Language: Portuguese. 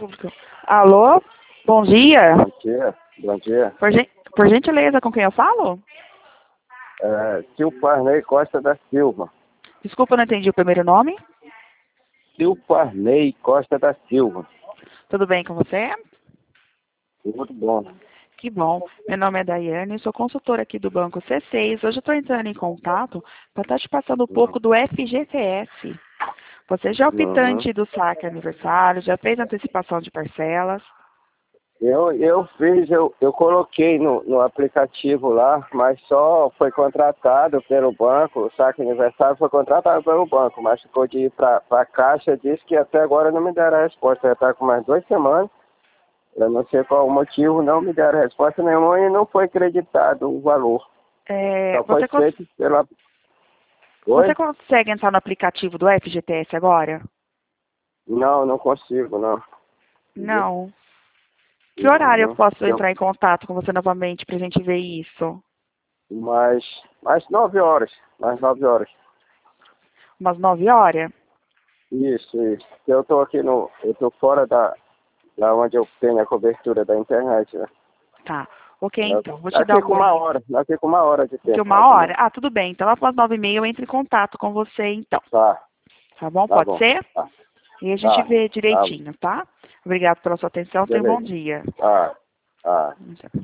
público. Alô? Bom dia. Bom dia, bom dia. Por gentileza, com quem eu falo? Silparnei Costa da Silva. Desculpa, eu não entendi o primeiro nome. Silparnei Costa da Silva. Tudo bem com você? Muito bom. Que bom. Meu nome é Daiane, sou consultora aqui do Banco C6. Hoje eu estou entrando em contato para estar te passando um pouco do FGTS. Você já é Uhum. optante do saque aniversário, já fez antecipação de parcelas? Eu coloquei no aplicativo lá, mas só foi contratado pelo banco, o saque aniversário foi contratado pelo banco, mas ficou de ir para a Caixa, disse que até agora não me deram a resposta, já está com mais 2 semanas, eu não sei qual o motivo, não me deram resposta nenhuma e não foi acreditado o valor. Só foi feito pela... Você Oi? consegue entrar no aplicativo do FGTS agora? Não, não consigo, não. Não. Que horário eu Uhum. posso entrar em contato com você novamente para a gente ver isso? Mais 9 horas. Mais 9 horas. Umas 9 horas? Isso. Eu tô aqui eu tô fora da onde eu tenho a cobertura da internet, né? Tá. Ok, então. Vou te dar Daqui com uma... uma hora. Daqui com uma hora de Daqui tempo, uma mais ou hora? menos. Ah, tudo bem. Então lá para as 9h30 eu entro em contato com você, então. Tá. Tá bom? Tá Pode bom. ser? Tá. E a gente Tá. vê Tá. direitinho, tá? Obrigado pela sua atenção. Tenha um bom Beleza. dia. Tá. Tá.